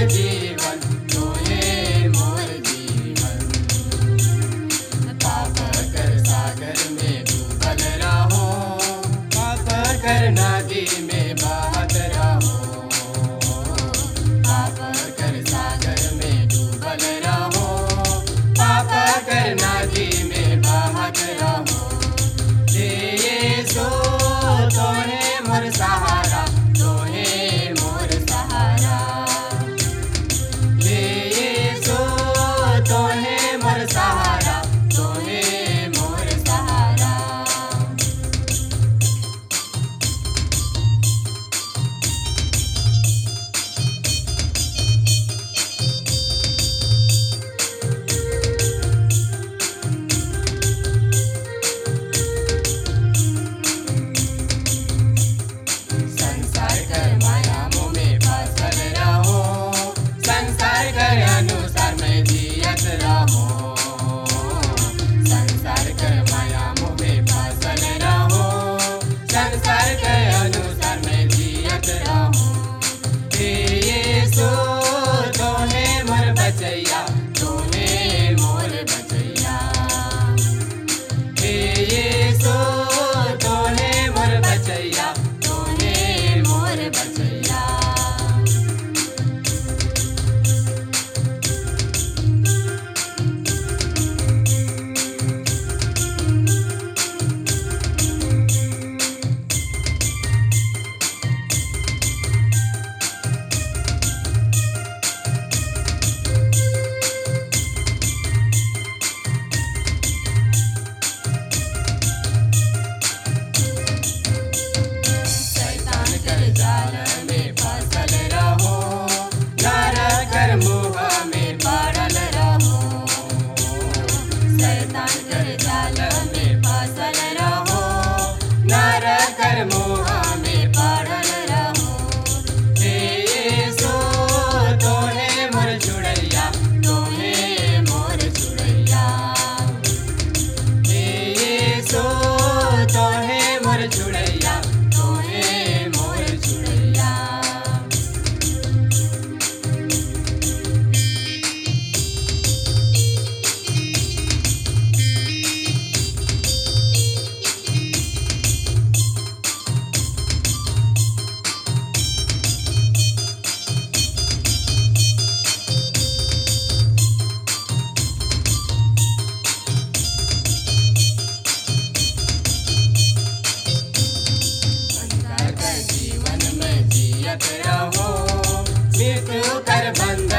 जीवन, तू है मोर जीवन। पाप कर सागर में डूबल रहो, पाप कर नदी में बहत रहो। पाप कर सागर में डूबल रहो, पाप कर नदी में बहत रहो। हे यीशु तोहे मोर सहारा, तोहे मोर सहारा। हे यीशु तोहे मोर सहारा, तोहे मोर सहारा। संसार कर माया मोह में फंसल रहो, संसार कर अनुसार में जियत रहो। संसार कर माया मोह में फंसल रहो, संसार कर अनुसार में जियत रहो। हे यीशु तोहे मोर बचैया, तोहे मोर बचैया। हे यीशु तोहे मोर बचैया, तोहे मोर बचैया। शैतान कर जाल में फंसल रहो, नरक कर मुँह में पड़ल रहो। शैतान कर जाल में फंसल रहो, नरक कर मुँह में पड़ल रहो। हे यीशु तोहे मोर छुड़ैया, तोहे मोर छुड़ैया। हे यीशु तोहे मोर छुड़ैया, तोहे मोर छुड़ैया। अंधकार कर जीवन में जियत रहो, मृत्यु कर बंधन